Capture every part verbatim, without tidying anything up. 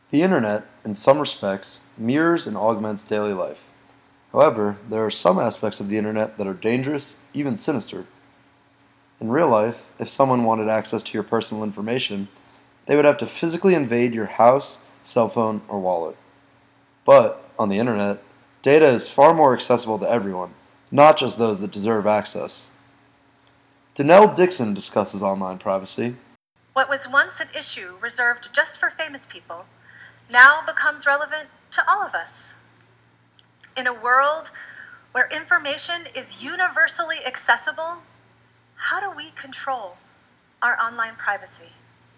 The internet, in some respects, mirrors and augments daily life. However, there are some aspects of the internet that are dangerous, even sinister. In real life, if someone wanted access to your personal information, they would have to physically invade your house, cell phone, or wallet. But, on the internet, data is far more accessible to everyone, not just those that deserve access. Danelle Dixon discusses online privacy. What was once an issue reserved just for famous people now becomes relevant to all of us. In a world where information is universally accessible, how do we control our online privacy?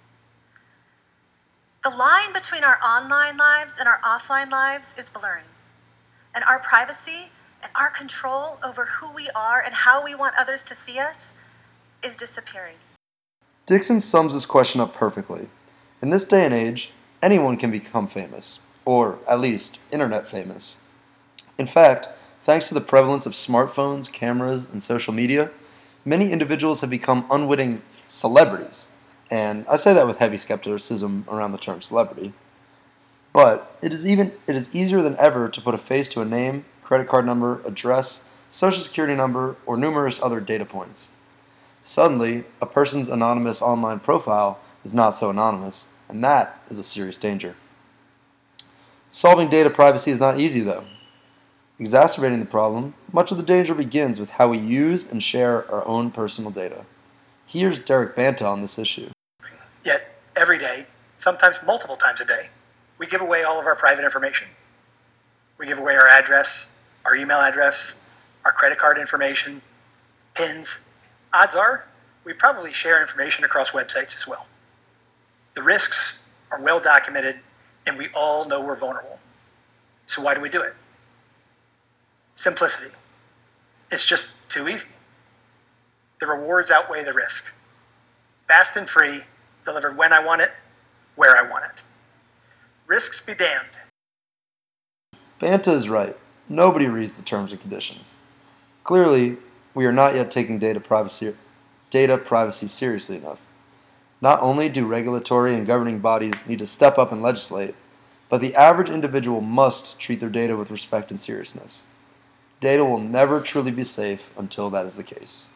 The line between our online lives and our offline lives is blurring, and our privacy and our control over who we are and how we want others to see us is disappearing. Dixon sums this question up perfectly. In this day and age, anyone can become famous, or at least internet famous. In fact, thanks to the prevalence of smartphones, cameras, and social media, many individuals have become unwitting celebrities. And I say that with heavy skepticism around the term celebrity. But it is even it is easier than ever to put a face to a name, credit card number, address, social security number, or numerous other data points. Suddenly, a person's anonymous online profile is not so anonymous, and that is a serious danger. Solving data privacy is not easy, though. Exacerbating the problem, much of the danger begins with how we use and share our own personal data. Here's Derek Banta on this issue. Yet, every day, sometimes multiple times a day, we give away all of our private information. We give away our address, our email address, our credit card information, PINs. Odds are, we probably share information across websites as well. The risks are well documented, and we all know we're vulnerable. So why do we do it? Simplicity. It's just too easy. The rewards outweigh the risk. Fast and free, delivered when I want it, where I want it. Risks be damned. Banta is right. Nobody reads the terms and conditions. Clearly, we are not yet taking data privacy, data privacy seriously enough. Not only do regulatory and governing bodies need to step up and legislate, but the average individual must treat their data with respect and seriousness. Data will never truly be safe until that is the case.